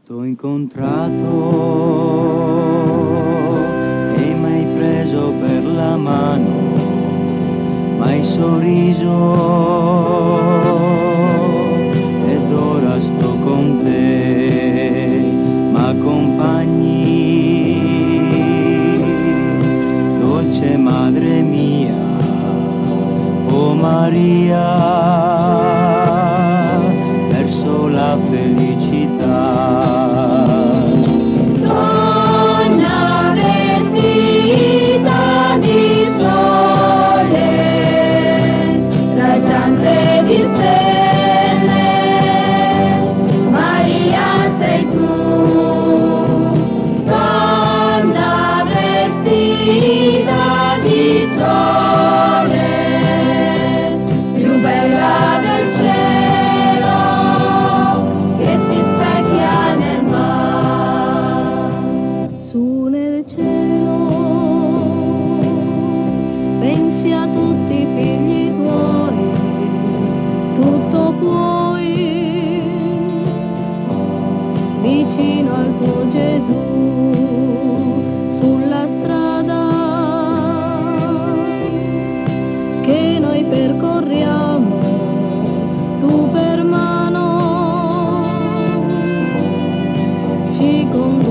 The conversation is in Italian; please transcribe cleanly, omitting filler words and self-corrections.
T'ho incontrato e m'hai preso per la mano, m'hai sorriso ed ora sto con te, m'accompagni, dolce madre mia, oh Maria, verso la felicità. Donna vestita di sole, raggiante di stelle, Maria sei tu. Donna vestita di sole, più bella del cielo che si specchia nel mare. Su nel cielo pensi a tutti i figli tuoi, tutto puoi, vicino al tuo Gesù, sulla strada che noi percorriamo, tu per mano ci conduci.